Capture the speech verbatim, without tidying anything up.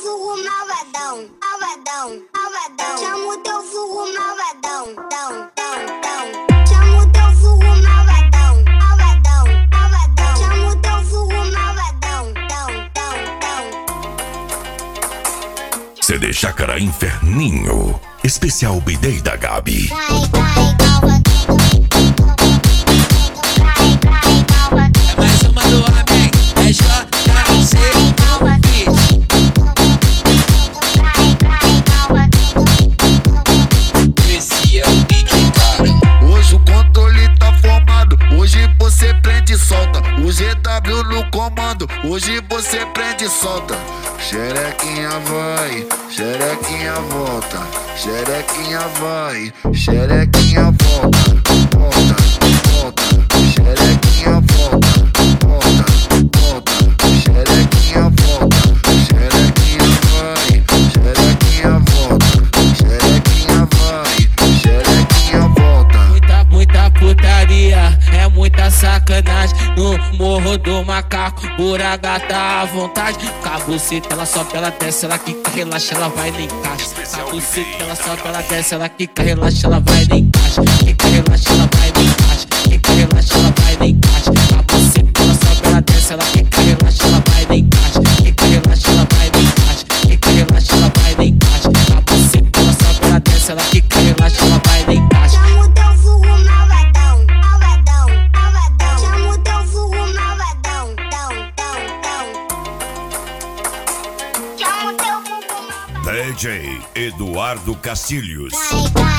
vulgo malvadão, malvadão, malvadão. Chama o teu vulgo malvadão, dão, dão, dão. Chama o teu vulgo malvadão, malvadão, malvadão. Chama o teu vulgo malvadão, dão, dão, dão. C D Chácara Inferninho, especial B-Day da Gabi. Vai, vai, calma. É mais uma do homem, é J C Esse é o Big Cara. Hoje o controle tá formado, hoje você prende e solta. O G W no comando, hoje você prende e solta. Xerequinha vai, xerequinha volta. Xerequinha vai, xerequinha volta. Volta, volta, xerequinha volta. Volta, volta, xerequinha volta. Xerequinha vai, xerequinha volta. Xerequinha vai, xerequinha volta. Muita, muita putaria, é muita sacanagem. No morro do macaco, buraga tá à vontade. Cabuceta, ela sobe, ela desce, ela quica, relaxa, ela vai nem encaixa. Cabuceta, ela sobe, ela desce, ela quica, relaxa, ela vai nem encaixa. Quica, relaxa, ela vai nem encaixa. Quica, relaxa, ela vai nem encaixa. Cabuceta, ela sobe, ela desce, ela quica, relaxa, ela vai nem encaixa. Quica, relaxa, ela vai nem encaixa. Quica, relaxa, ela vai nem encaixa. Cabuceta, ela sobe, ela desce, ela quica, relaxa, ela vai nem encaixa. Chama o teu vulgo malvadão, malvadão, malvadão. Chama o teu vulgo malvadão, dão, dão, dão. Chama o teu vulgo malvadão. D J Eduardo Castilhos. Vai, vai.